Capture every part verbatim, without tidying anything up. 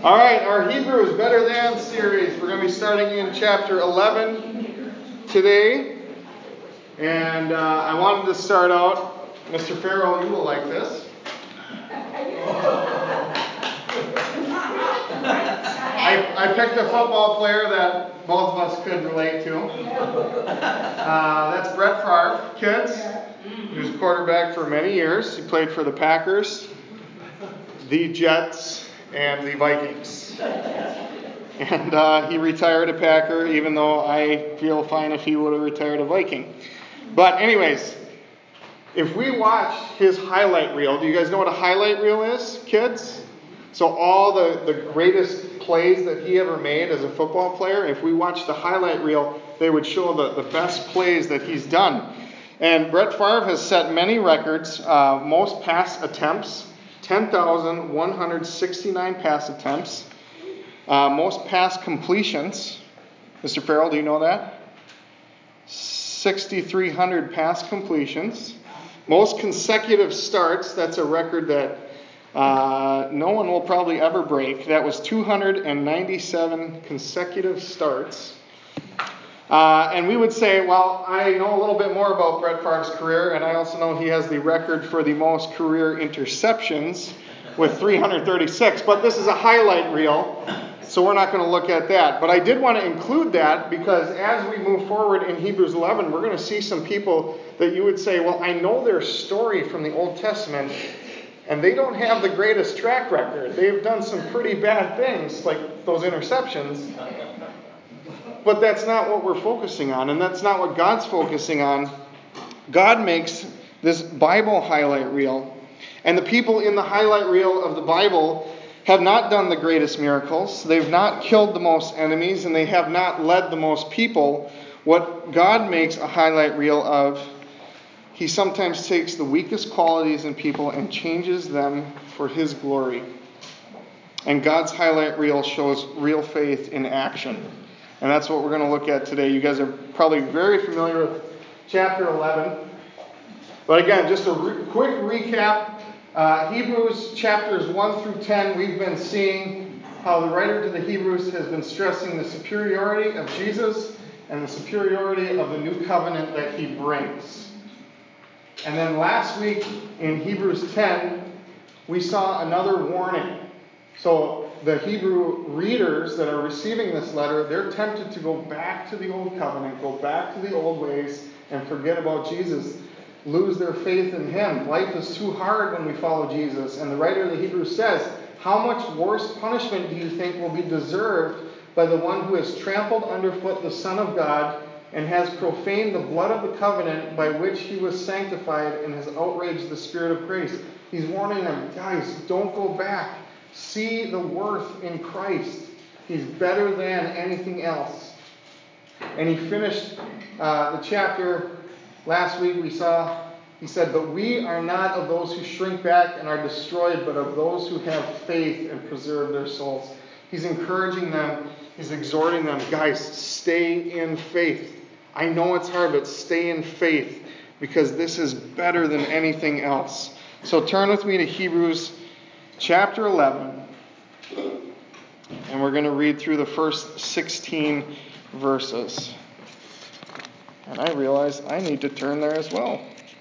All right, our Hebrews Better Than series. We're going to be starting in chapter eleven today. And uh, I wanted to start out, Mister Farrell, you will like this. I, I picked a football player that both of us could relate to. Uh, that's Brett Favre, kids. He was a quarterback for many years. He played for the Packers, the Jets, and the Vikings. And uh, he retired a Packer, even though I feel fine if he would have retired a Viking. But anyways, if we watch his highlight reel, do you guys know what a highlight reel is, kids? So all the, the greatest plays that he ever made as a football player, if we watch the highlight reel, they would show the, the best plays that he's done. And Brett Favre has set many records, uh, most pass attempts, ten thousand one hundred sixty-nine pass attempts. Uh, most pass completions. Mister Farrell, do you know that? six thousand three hundred pass completions. Most consecutive starts. That's a record that uh, no one will probably ever break. That was two hundred ninety-seven consecutive starts. Uh, and we would say, well, I know a little bit more about Brett Favre's career, and I also know he has the record for the most career interceptions with three hundred thirty-six. But this is a highlight reel, so we're not going to look at that. But I did want to include that because as we move forward in Hebrews eleven, we're going to see some people that you would say, well, I know their story from the Old Testament, and they don't have the greatest track record. They've done some pretty bad things, like those interceptions. But that's not what we're focusing on, and that's not what God's focusing on. God makes this Bible highlight reel, and the people in the highlight reel of the Bible have not done the greatest miracles. They've not killed the most enemies, and they have not led the most people. What God makes a highlight reel of, He sometimes takes the weakest qualities in people and changes them for His glory. And God's highlight reel shows real faith in action. And that's what we're going to look at today. You guys are probably very familiar with chapter eleven. But again, just a re- quick recap. Uh, Hebrews chapters one through ten, we've been seeing how the writer to the Hebrews has been stressing the superiority of Jesus and the superiority of the new covenant that He brings. And then last week in Hebrews ten, we saw another warning. So the Hebrew readers that are receiving this letter, they're tempted to go back to the old covenant, go back to the old ways, and forget about Jesus, lose their faith in Him. Life is too hard when we follow Jesus. And the writer of the Hebrews says, how much worse punishment do you think will be deserved by the one who has trampled underfoot the Son of God and has profaned the blood of the covenant by which He was sanctified and has outraged the Spirit of grace? He's warning them, guys, don't go back. See the worth in Christ. He's better than anything else. And he finished uh, the chapter last week. We saw, he said, but we are not of those who shrink back and are destroyed, but of those who have faith and preserve their souls. He's encouraging them. He's exhorting them, guys, stay in faith. I know it's hard, but stay in faith because this is better than anything else. So turn with me to Hebrews chapter eleven, and we're going to read through the first sixteen verses. And I realize I need to turn there as well.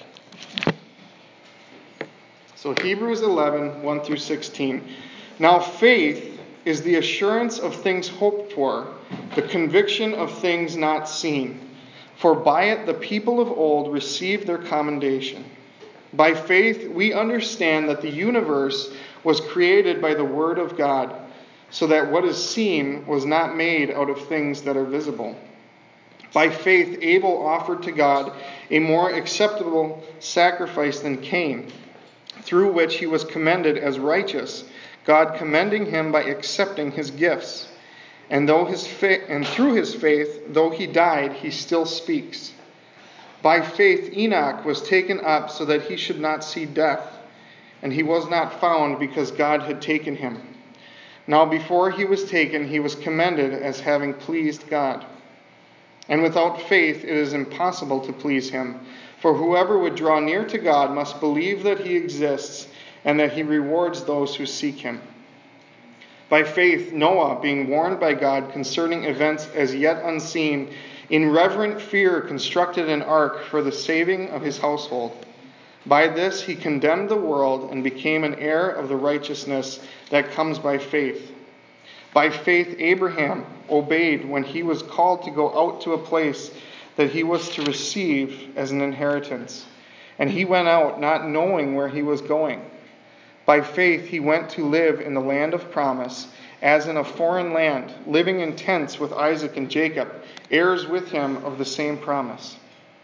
So Hebrews eleven, one through sixteen. Now faith is the assurance of things hoped for, the conviction of things not seen. For by it the people of old received their commendation. By faith we understand that the universe was created by the word of God, so that what is seen was not made out of things that are visible. By faith Abel offered to God a more acceptable sacrifice than Cain, through which he was commended as righteous, God commending him by accepting his gifts. And though his fa- and through his faith, though he died, he still speaks. By faith Enoch was taken up so that he should not see death, and he was not found because God had taken him. Now before he was taken, he was commended as having pleased God. And without faith it is impossible to please Him. For whoever would draw near to God must believe that He exists and that He rewards those who seek Him. By faith, Noah, being warned by God concerning events as yet unseen, in reverent fear constructed an ark for the saving of his household. By this he condemned the world and became an heir of the righteousness that comes by faith. By faith, Abraham obeyed when he was called to go out to a place that he was to receive as an inheritance. And he went out not knowing where he was going. By faith, he went to live in the land of promise, as in a foreign land, living in tents with Isaac and Jacob, heirs with him of the same promise.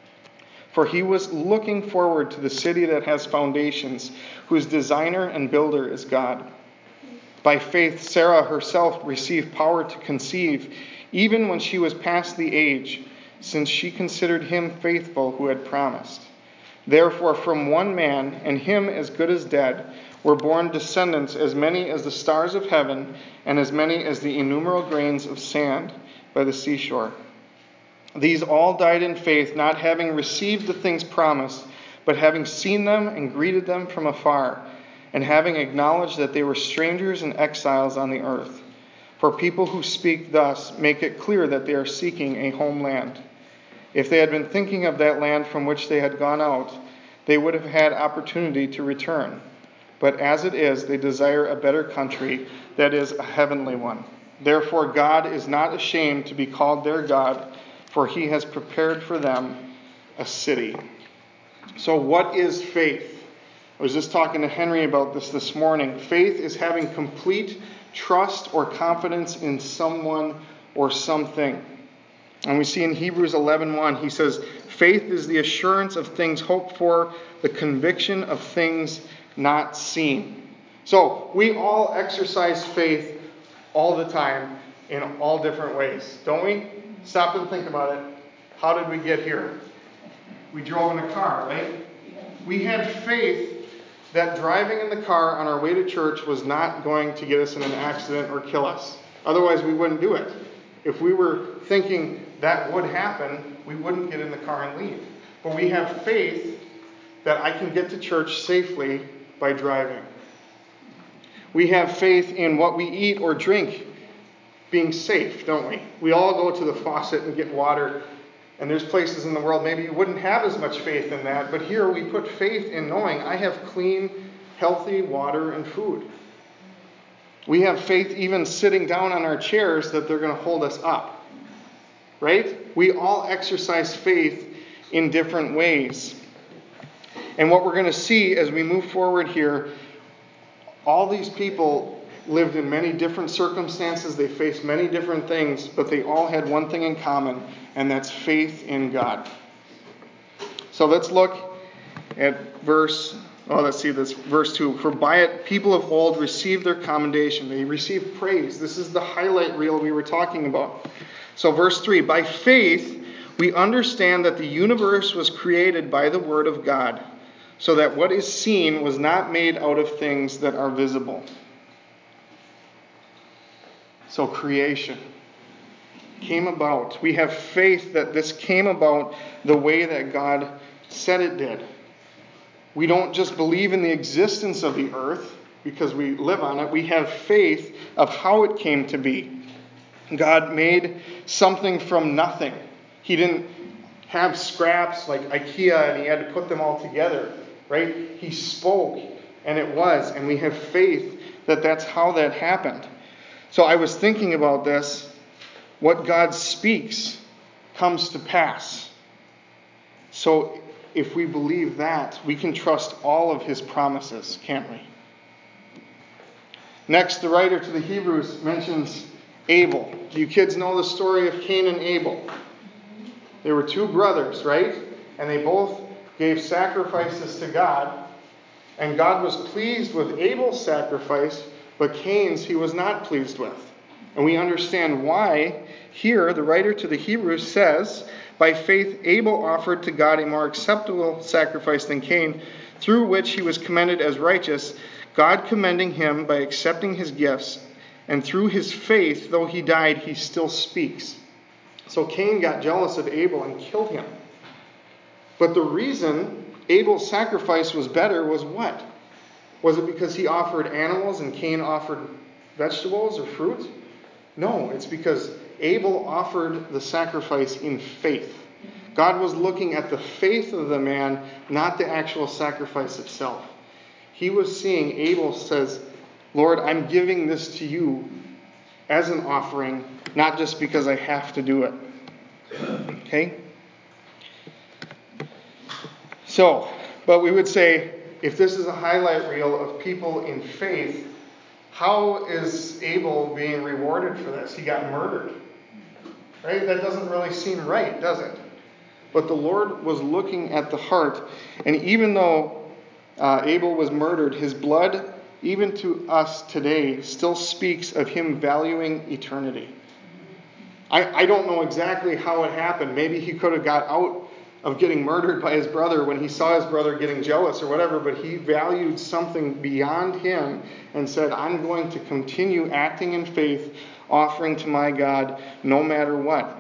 For he was looking forward to the city that has foundations, whose designer and builder is God. By faith, Sarah herself received power to conceive, even when she was past the age, since she considered him faithful who had promised. Therefore, from one man, and him as good as dead, were born descendants as many as the stars of heaven, and as many as the innumerable grains of sand by the seashore. These all died in faith, not having received the things promised, but having seen them and greeted them from afar, and having acknowledged that they were strangers and exiles on the earth. For people who speak thus make it clear that they are seeking a homeland. If they had been thinking of that land from which they had gone out, they would have had opportunity to return. But as it is, they desire a better country, that is, a heavenly one. Therefore, God is not ashamed to be called their God, for he has prepared for them a city. So what is faith? I was just talking to Henry about this this morning. Faith is having complete trust or confidence in someone or something. And we see in Hebrews eleven one, he says, faith is the assurance of things hoped for, the conviction of things not seen. So we all exercise faith all the time in all different ways, don't we? Stop and think about it. How did we get here? We drove in a car, right? We had faith that driving in the car on our way to church was not going to get us in an accident or kill us. Otherwise, we wouldn't do it. If we were thinking that would happen, we wouldn't get in the car and leave. But we have faith that I can get to church safely by driving. We have faith in what we eat or drink being safe, don't we? We all go to the faucet and get water, and there's places in the world maybe you wouldn't have as much faith in that, but here we put faith in knowing I have clean, healthy water and food. We have faith even sitting down on our chairs that they're going to hold us up, right? We all exercise faith in different ways. And what we're going to see as we move forward here, all these people lived in many different circumstances. They faced many different things, but they all had one thing in common, and that's faith in God. So let's look at verse, oh, let's see this, verse two. For by it people of old received their commendation. They received praise. This is the highlight reel we were talking about. So verse three, by faith we understand that the universe was created by the word of God, so that what is seen was not made out of things that are visible. So creation came about. We have faith that this came about the way that God said it did. We don't just believe in the existence of the earth because we live on it. We have faith of how it came to be. God made something from nothing. He didn't have scraps like IKEA and he had to put them all together, right? He spoke and it was, and we have faith that that's how that happened. So I was thinking about this. What God speaks comes to pass. So if we believe that, we can trust all of his promises, can't we? Next, the writer to the Hebrews mentions Abel. Do you kids know the story of Cain and Abel? They were two brothers, right? And they both gave sacrifices to God. And God was pleased with Abel's sacrifice, but Cain's he was not pleased with. And we understand why. Here, the writer to the Hebrews says, by faith Abel offered to God a more acceptable sacrifice than Cain, through which he was commended as righteous, God commending him by accepting his gifts. And through his faith, though he died, he still speaks. So Cain got jealous of Abel and killed him. But the reason Abel's sacrifice was better was what? Was it because he offered animals and Cain offered vegetables or fruit? No, it's because Abel offered the sacrifice in faith. God was looking at the faith of the man, not the actual sacrifice itself. He was seeing Abel says, Lord, I'm giving this to you as an offering, not just because I have to do it. Okay? So, but we would say, if this is a highlight reel of people in faith, how is Abel being rewarded for this? He got murdered. Right? That doesn't really seem right, does it? But the Lord was looking at the heart. And even though uh, Abel was murdered, his blood, even to us today, still speaks of him valuing eternity. I, I don't know exactly how it happened. Maybe he could have got out of getting murdered by his brother when he saw his brother getting jealous or whatever, but he valued something beyond him and said, I'm going to continue acting in faith, offering to my God no matter what.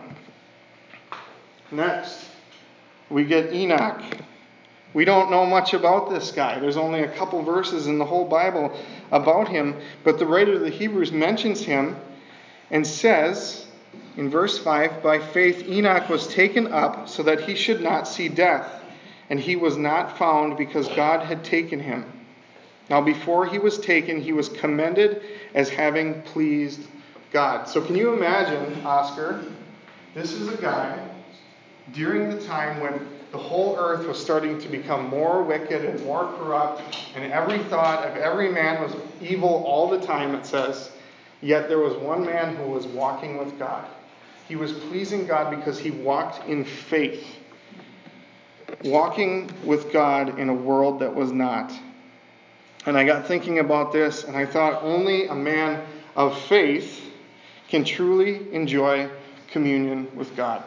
Next, we get Enoch. We don't know much about this guy. There's only a couple verses in the whole Bible about him, but the writer of the Hebrews mentions him and says, in verse five, by faith Enoch was taken up so that he should not see death, and he was not found because God had taken him. Now before he was taken, he was commended as having pleased God. So can you imagine, Oscar, this is a guy during the time when the whole earth was starting to become more wicked and more corrupt, and every thought of every man was evil all the time, it says. Yet there was one man who was walking with God. He was pleasing God because he walked in faith, walking with God in a world that was not. And I got thinking about this, and I thought only a man of faith can truly enjoy communion with God.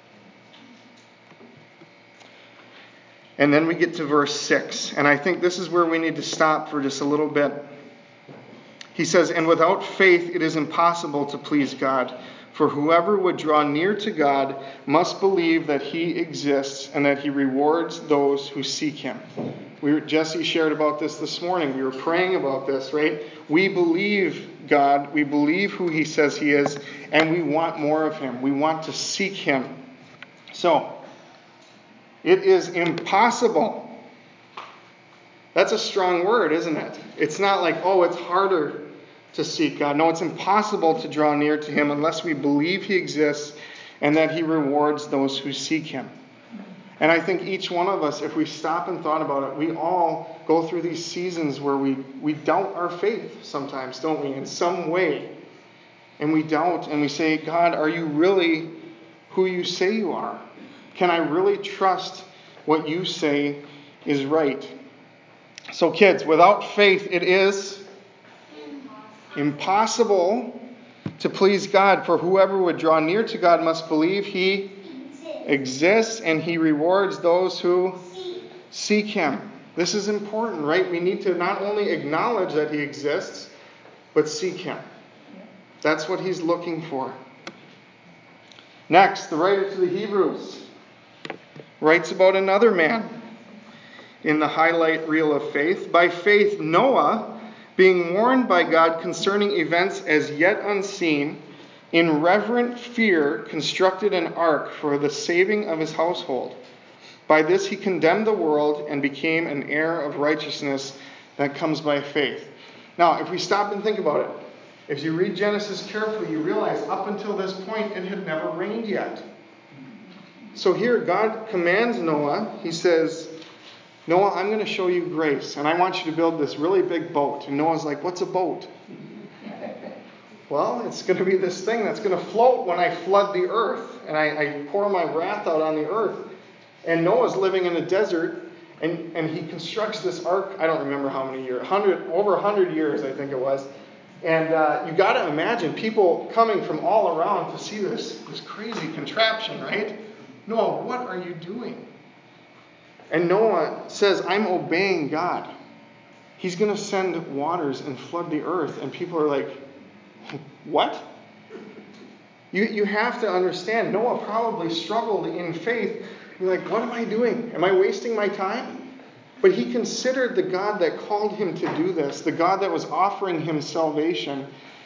And then we get to verse six, and I think this is where we need to stop for just a little bit. He says, and without faith it is impossible to please God. For whoever would draw near to God must believe that he exists and that he rewards those who seek him. We were, Jesse shared about this this morning. We were praying about this, right? We believe God. We believe who he says he is, and we want more of him. We want to seek him. So, it is impossible. That's a strong word, isn't it? It's not like, oh, it's harder to seek God. No, it's impossible to draw near to him unless we believe he exists and that he rewards those who seek him. And I think each one of us, if we stop and thought about it, we all go through these seasons where we, we doubt our faith sometimes, don't we, in some way. And we doubt and we say, God, are you really who you say you are? Can I really trust what you say is right? So kids, without faith it is impossible to please God, for whoever would draw near to God must believe he exists and he rewards those who seek him. This is important, right? We need to not only acknowledge that he exists, but seek him. That's what he's looking for. Next, the writer to the Hebrews writes about another man in the highlight reel of faith. By faith, Noah, being warned by God concerning events as yet unseen, in reverent fear constructed an ark for the saving of his household. By this he condemned the world and became an heir of righteousness that comes by faith. Now, if we stop and think about it, if you read Genesis carefully, you realize up until this point it had never rained yet. So here God commands Noah. He says, Noah, I'm going to show you grace, and I want you to build this really big boat. And Noah's like, what's a boat? Well, it's going to be this thing that's going to float when I flood the earth, and I, I pour my wrath out on the earth. And Noah's living in a desert, and, and he constructs this ark. I don't remember how many years, one hundred, over one hundred years, I think it was. And uh, you got to imagine people coming from all around to see this, this crazy contraption, right? Noah, what are you doing? And Noah says, I'm obeying God. He's going to send waters and flood the earth. And people are like, what? You, you have to understand, Noah probably struggled in faith. You're like, what am I doing? Am I wasting my time? But he considered the God that called him to do this, the God that was offering him salvation.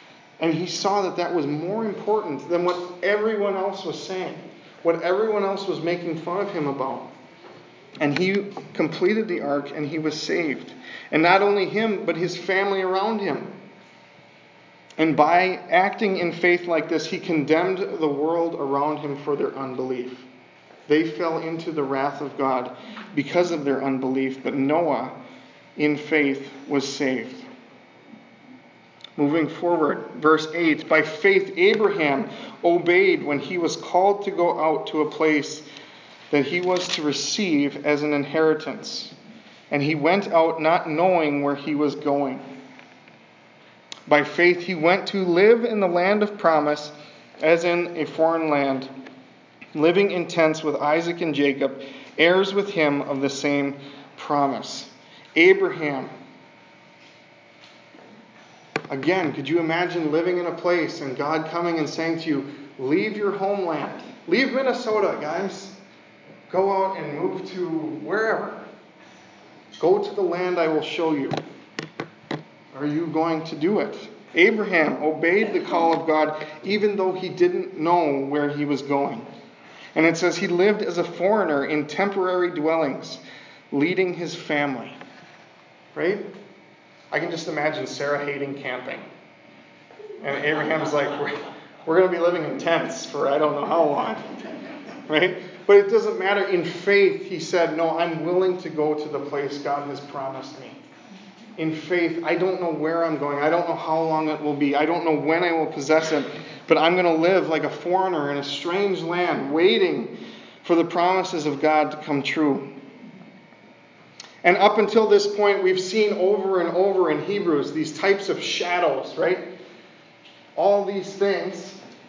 And he saw that that was more important than what everyone else was saying, what everyone else was making fun of him about. And he completed the ark and he was saved. And not only him, but his family around him. And by acting in faith like this, he condemned the world around him for their unbelief. They fell into the wrath of God because of their unbelief, but Noah, in faith, was saved. Moving forward, verse eight, by faith Abraham obeyed when he was called to go out to a place that he was to receive as an inheritance. And he went out not knowing where he was going. By faith he went to live in the land of promise, as in a foreign land, living in tents with Isaac and Jacob, heirs with him of the same promise. Abraham, again, could you imagine living in a place and God coming and saying to you, leave your homeland, leave Minnesota, guys. Go out and move to wherever. Go to the land I will show you. Are you going to do it? Abraham obeyed the call of God even though he didn't know where he was going. And it says he lived as a foreigner in temporary dwellings, leading his family. Right? I can just imagine Sarah hating camping. And Abraham's like, we're, we're going to be living in tents for I don't know how long. Right? But it doesn't matter. In faith, he said, no, I'm willing to go to the place God has promised me. In faith, I don't know where I'm going. I don't know how long it will be. I don't know when I will possess it. But I'm going to live like a foreigner in a strange land, waiting for the promises of God to come true. And up until this point, we've seen over and over in Hebrews these types of shadows, right? All these things.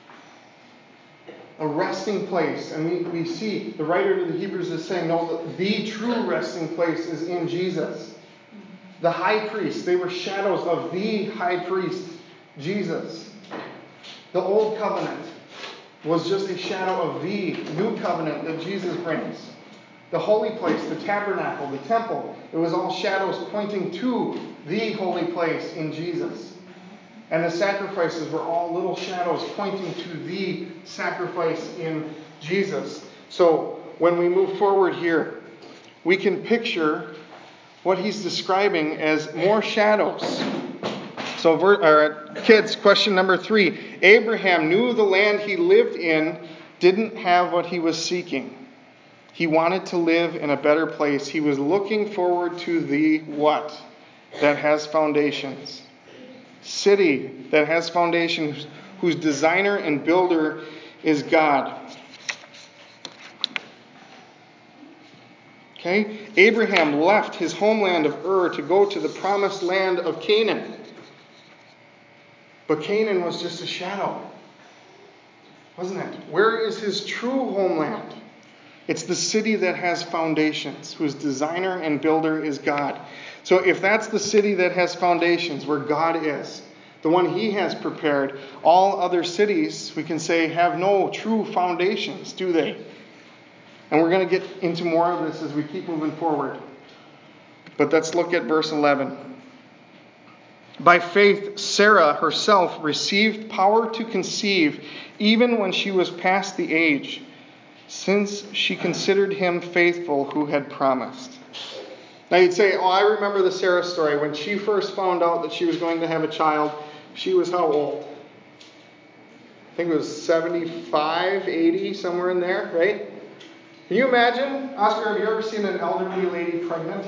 A resting place. And we, we see the writer to the Hebrews is saying, no, the, the true resting place is in Jesus. The high priest, they were shadows of the high priest, Jesus. The old covenant was just a shadow of the new covenant that Jesus brings. The holy place, the tabernacle, the temple, it was all shadows pointing to the holy place in Jesus. And the sacrifices were all little shadows pointing to the sacrifice in Jesus. So when we move forward here, we can picture what he's describing as more shadows. So uh, kids, question number three. Abraham knew the land he lived in didn't have what he was seeking. He wanted to live in a better place. He was looking forward to the what? That has foundations. City that has foundations, whose designer and builder is God. Okay? Abraham left his homeland of Ur to go to the promised land of Canaan. But Canaan was just a shadow, wasn't it? Where is his true homeland? It's the city that has foundations, whose designer and builder is God. So if that's the city that has foundations, where God is, the one he has prepared, all other cities, we can say, have no true foundations, do they? And we're going to get into more of this as we keep moving forward. But let's look at verse eleven. By faith, Sarah herself received power to conceive even when she was past the age, since she considered him faithful who had promised. Now you'd say, oh, I remember the Sarah story. When she first found out that she was going to have a child, she was how old? I think it was seventy-five, eighty, somewhere in there, right? Can you imagine? Oscar, have you ever seen an elderly lady pregnant?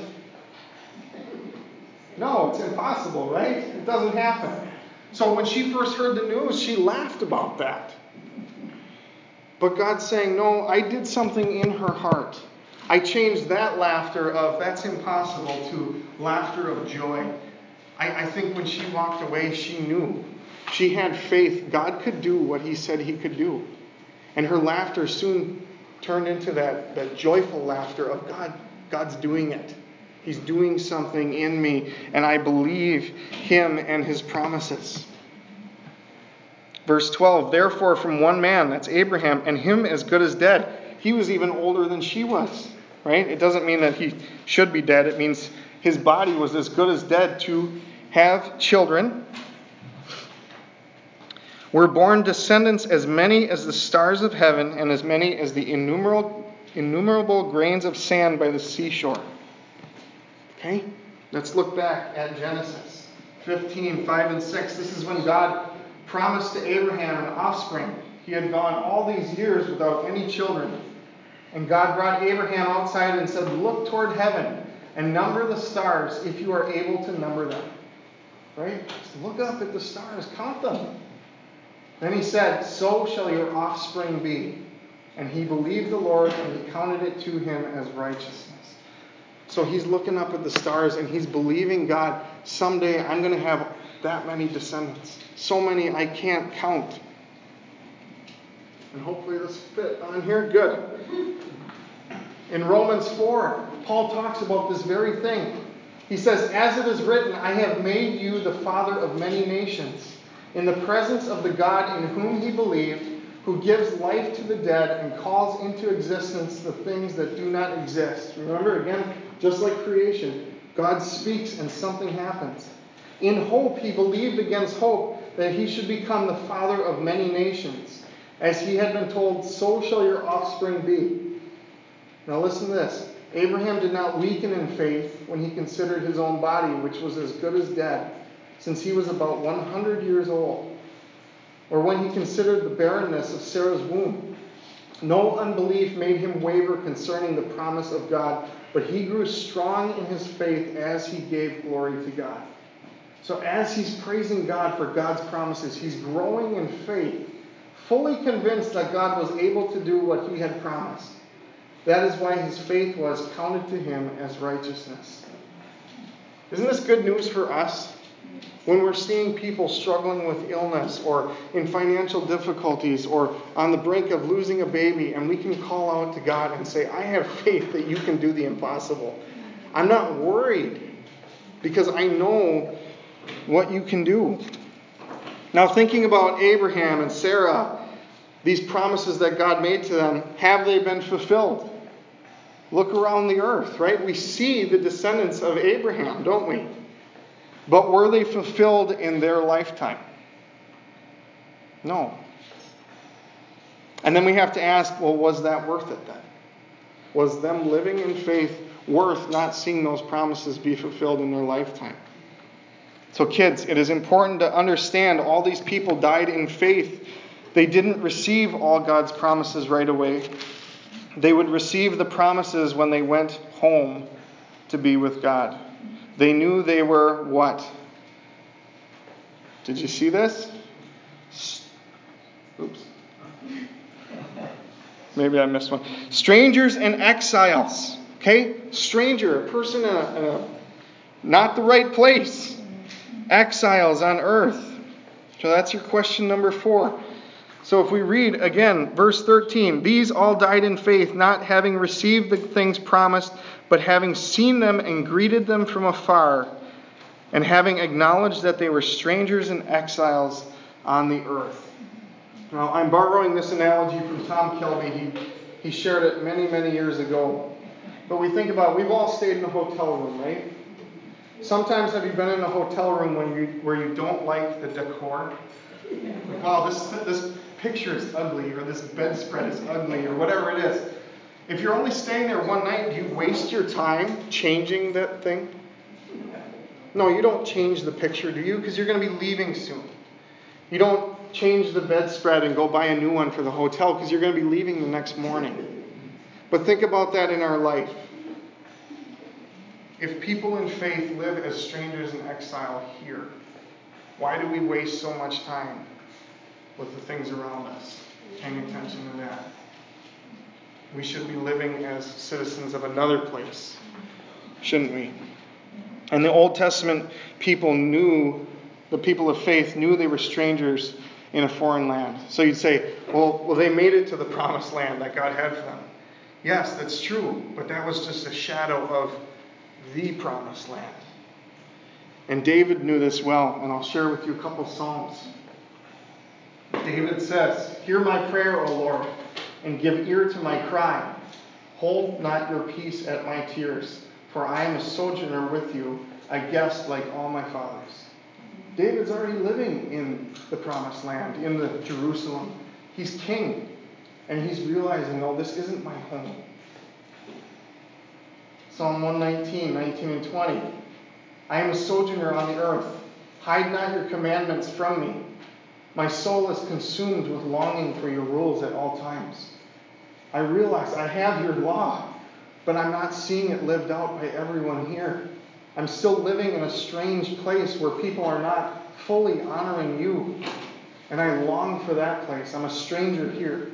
No, it's impossible, right? It doesn't happen. So when she first heard the news, she laughed about that. But God's saying, no, I did something in her heart. I changed that laughter of, that's impossible, to laughter of joy. I, I think when she walked away, she knew. She had faith God could do what he said he could do. And her laughter soon turned into that, that joyful laughter of God. God's doing it. He's doing something in me, and I believe him and his promises. Verse twelve, therefore from one man, that's Abraham, and him as good as dead. He was even older than she was, right? It doesn't mean that he should be dead. It means his body was as good as dead to have children. were born descendants as many as the stars of heaven and as many as the innumerable, innumerable grains of sand by the seashore. Okay? Let's look back at Genesis fifteen, five and six. This is when God promised to Abraham an offspring. He had gone all these years without any children. And God brought Abraham outside and said, look toward heaven and number the stars if you are able to number them. Right? Just look up at the stars, count them. Then he said, so shall your offspring be. And he believed the Lord, and he counted it to him as righteousness. So he's looking up at the stars, and he's believing God, someday I'm going to have that many descendants. So many I can't count. And hopefully this fit on here. Good. In Romans four, Paul talks about this very thing. He says, as it is written, I have made you the father of many nations, in the presence of the God in whom he believed, who gives life to the dead and calls into existence the things that do not exist. Remember, again, just like creation, God speaks and something happens. In hope, he believed against hope that he should become the father of many nations. As he had been told, so shall your offspring be. Now listen to this. Abraham did not weaken in faith when he considered his own body, which was as good as dead, since he was about one hundred years old, or when he considered the barrenness of Sarah's womb. No unbelief made him waver concerning the promise of God, but he grew strong in his faith as he gave glory to God. So as he's praising God for God's promises, he's growing in faith, fully convinced that God was able to do what he had promised. That is why his faith was counted to him as righteousness. Isn't this good news for us? When we're seeing people struggling with illness or in financial difficulties or on the brink of losing a baby, and we can call out to God and say, I have faith that you can do the impossible. I'm not worried because I know what you can do. Now, thinking about Abraham and Sarah, these promises that God made to them, have they been fulfilled? Look around the earth, right? We see the descendants of Abraham, don't we? But were they fulfilled in their lifetime? No. And then we have to ask, well, was that worth it then? Was them living in faith worth not seeing those promises be fulfilled in their lifetime? So kids, it is important to understand all these people died in faith. They didn't receive all God's promises right away. They would receive the promises when they went home to be with God. They knew they were what? Did you see this? Oops. Maybe I missed one. Strangers and exiles. Okay? Stranger, a person in a, in a not the right place. Exiles on earth. So that's your question number four. So if we read again, verse thirteen, these all died in faith, not having received the things promised, but having seen them and greeted them from afar, and having acknowledged that they were strangers and exiles on the earth. Now, I'm borrowing this analogy from Tom Kelby. He, he shared it many, many years ago. But we think about, we've all stayed in a hotel room, right? Sometimes have you been in a hotel room when you, where you don't like the decor? Like, wow, this, this picture is ugly, or this bedspread is ugly, or whatever it is. If you're only staying there one night, do you waste your time changing that thing? No, you don't change the picture, do you? Because you're going to be leaving soon. You don't change the bedspread and go buy a new one for the hotel because you're going to be leaving the next morning. But think about that in our life. If people in faith live as strangers in exile here, why do we waste so much time with the things around us, paying attention to that? We should be living as citizens of another place, shouldn't we? And the Old Testament people knew, the people of faith knew they were strangers in a foreign land. So you'd say, well, well, they made it to the promised land that God had for them. Yes, that's true, but that was just a shadow of the promised land. And David knew this well, and I'll share with you a couple Psalms. David says, hear my prayer, O Lord, and give ear to my cry. Hold not your peace at my tears, for I am a sojourner with you, a guest like all my fathers. David's already living in the promised land, in the Jerusalem. He's king. And he's realizing, no, this isn't my home. Psalm one nineteen, nineteen and twenty. I am a sojourner on the earth. Hide not your commandments from me. My soul is consumed with longing for your rules at all times. I realize I have your law, but I'm not seeing it lived out by everyone here. I'm still living in a strange place where people are not fully honoring you. And I long for that place. I'm a stranger here.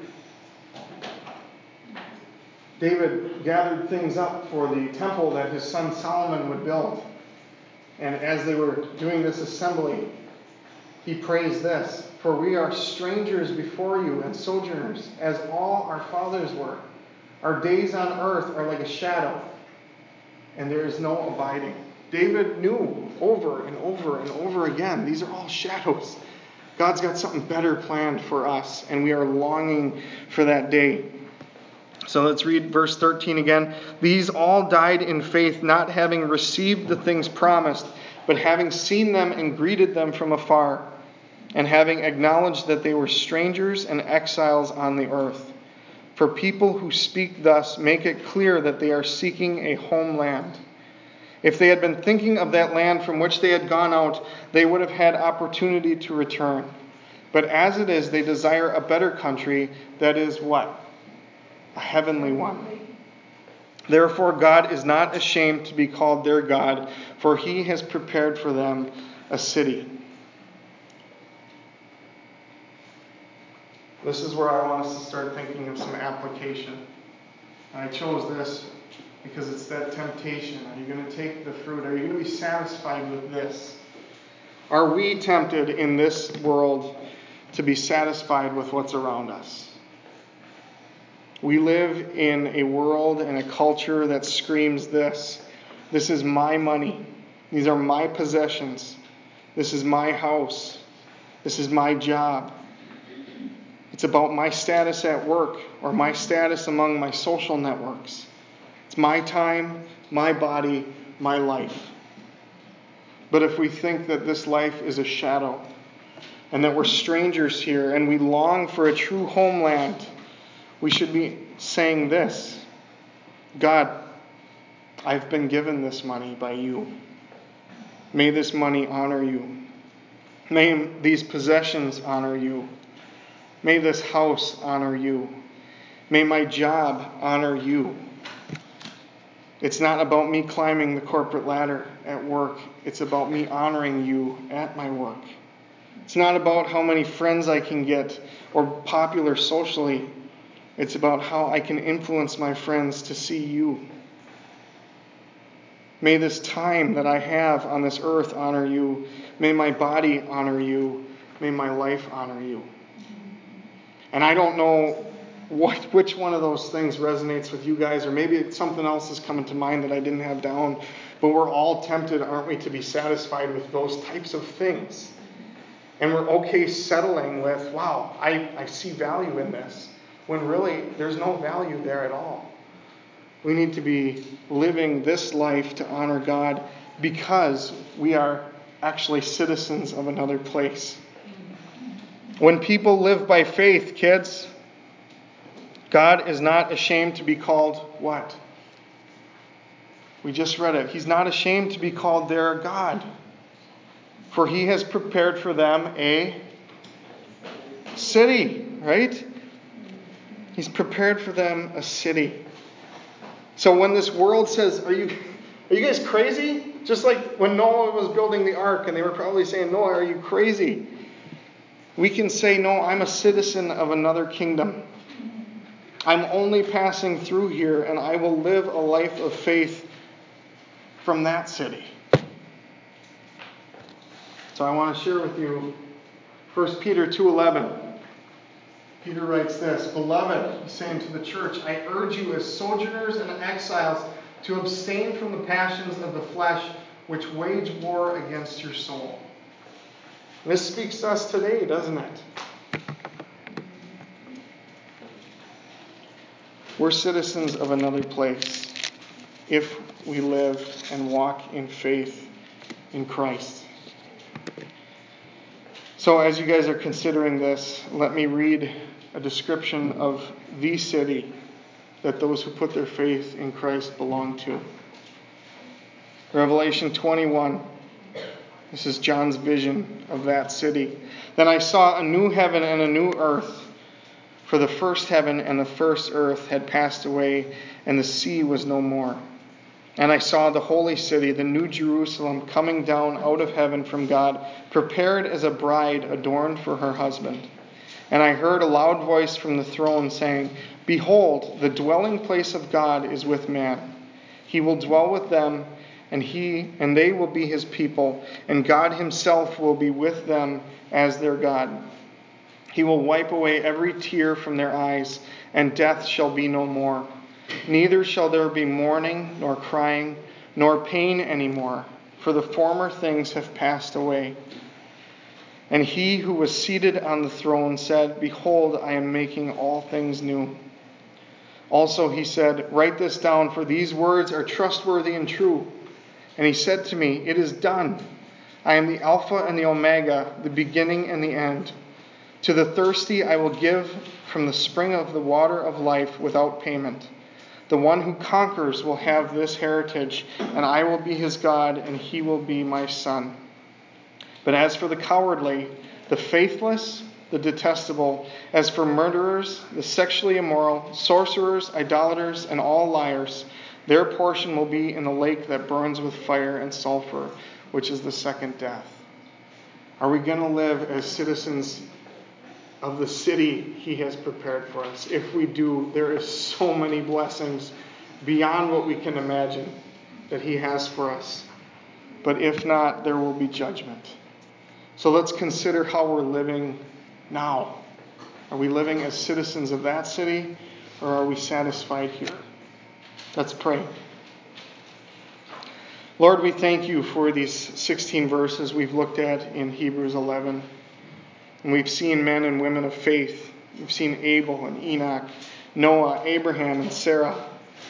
David gathered things up for the temple that his son Solomon would build. And as they were doing this assembly, he prays this: for we are strangers before you and sojourners, as all our fathers were. Our days on earth are like a shadow, and there is no abiding. David knew over and over and over again, these are all shadows. God's got something better planned for us, and we are longing for that day. So let's read verse thirteen again. These all died in faith, not having received the things promised, but having seen them and greeted them from afar, and having acknowledged that they were strangers and exiles on the earth. For people who speak thus make it clear that they are seeking a homeland. If they had been thinking of that land from which they had gone out, they would have had opportunity to return. But as it is, they desire a better country, that is what? A heavenly one. Therefore, God is not ashamed to be called their God, for he has prepared for them a city. This is where I want us to start thinking of some application. And I chose this because it's that temptation. Are you going to take the fruit? Are you going to be satisfied with this? Are we tempted in this world to be satisfied with what's around us? We live in a world and a culture that screams this. This is my money. These are my possessions. This is my house. This is my job. It's about my status at work or my status among my social networks. It's my time, my body, my life. But if we think that this life is a shadow and that we're strangers here and we long for a true homeland, we should be saying this: God, I've been given this money by you. May this money honor you. May these possessions honor you. May this house honor you. May my job honor you. It's not about me climbing the corporate ladder at work. It's about me honoring you at my work. It's not about how many friends I can get or popular socially. It's about how I can influence my friends to see you. May this time that I have on this earth honor you. May my body honor you. May my life honor you. And I don't know what which one of those things resonates with you guys, or maybe it's something else is coming to mind that I didn't have down. But we're all tempted, aren't we, to be satisfied with those types of things. And we're okay settling with, wow, I, I see value in this, when really there's no value there at all. We need to be living this life to honor God because we are actually citizens of another place. When people live by faith, kids, God is not ashamed to be called what? We just read it. He's not ashamed to be called their God. For he has prepared for them a city, right? He's prepared for them a city. So when this world says, are you are you guys crazy? Just like when Noah was building the ark and they were probably saying, Noah, are you crazy? We can say, no, I'm a citizen of another kingdom. I'm only passing through here, and I will live a life of faith from that city. So I want to share with you First Peter two eleven. Peter writes this: Beloved, he's saying to the church, I urge you as sojourners and exiles to abstain from the passions of the flesh which wage war against your soul. This speaks to us today, doesn't it? We're citizens of another place if we live and walk in faith in Christ. So as you guys are considering this, let me read a description of the city that those who put their faith in Christ belong to. Revelation twenty-one. This is John's vision of that city. Then I saw a new heaven and a new earth, for the first heaven and the first earth had passed away, and the sea was no more. And I saw the holy city, the new Jerusalem, coming down out of heaven from God, prepared as a bride adorned for her husband. And I heard a loud voice from the throne saying, Behold, the dwelling place of God is with man. He will dwell with them, and he and they will be his people, and God himself will be with them as their God. He will wipe away every tear from their eyes, and death shall be no more. Neither shall there be mourning, nor crying, nor pain any more, for the former things have passed away. And he who was seated on the throne said, Behold, I am making all things new. Also he said, Write this down, for these words are trustworthy and true. And he said to me, It is done. I am the Alpha and the Omega, the beginning and the end. To the thirsty I will give from the spring of the water of life without payment. The one who conquers will have this heritage, and I will be his God, and he will be my son. But as for the cowardly, the faithless, the detestable, as for murderers, the sexually immoral, sorcerers, idolaters, and all liars, their portion will be in the lake that burns with fire and sulfur, which is the second death. Are we going to live as citizens of the city he has prepared for us? If we do, there is so many blessings beyond what we can imagine that he has for us. But if not, there will be judgment. So let's consider how we're living now. Are we living as citizens of that city, or are we satisfied here? Let's pray. Lord, we thank you for these sixteen verses we've looked at in Hebrews eleven. And we've seen men and women of faith. We've seen Abel and Enoch, Noah, Abraham, and Sarah.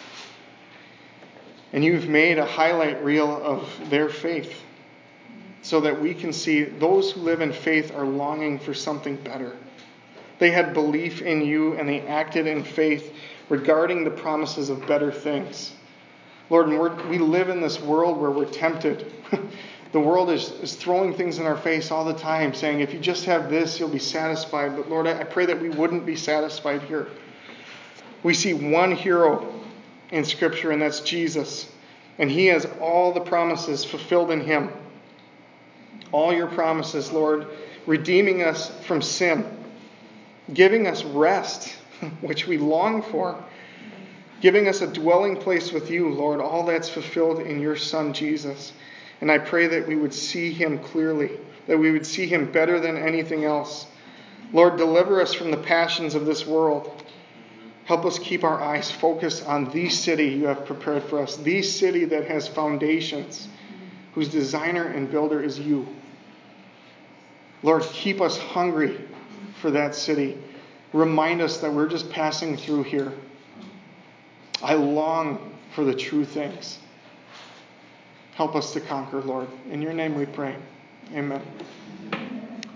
And you've made a highlight reel of their faith so that we can see those who live in faith are longing for something better. They had belief in you, and they acted in faith regarding the promises of better things. Lord, we're, we live in this world where we're tempted. The world is, is throwing things in our face all the time, saying, if you just have this, you'll be satisfied. But Lord, I, I pray that we wouldn't be satisfied here. We see one hero in Scripture, and that's Jesus. And he has all the promises fulfilled in him. All your promises, Lord, redeeming us from sin, giving us rest, which we long for, giving us a dwelling place with you, Lord. All that's fulfilled in your Son, Jesus. And I pray that we would see him clearly, that we would see him better than anything else. Lord, deliver us from the passions of this world. Help us keep our eyes focused on the city you have prepared for us, the city that has foundations, whose designer and builder is you. Lord, keep us hungry for that city. Remind us that we're just passing through here. I long for the true things. Help us to conquer, Lord. In your name we pray. Amen.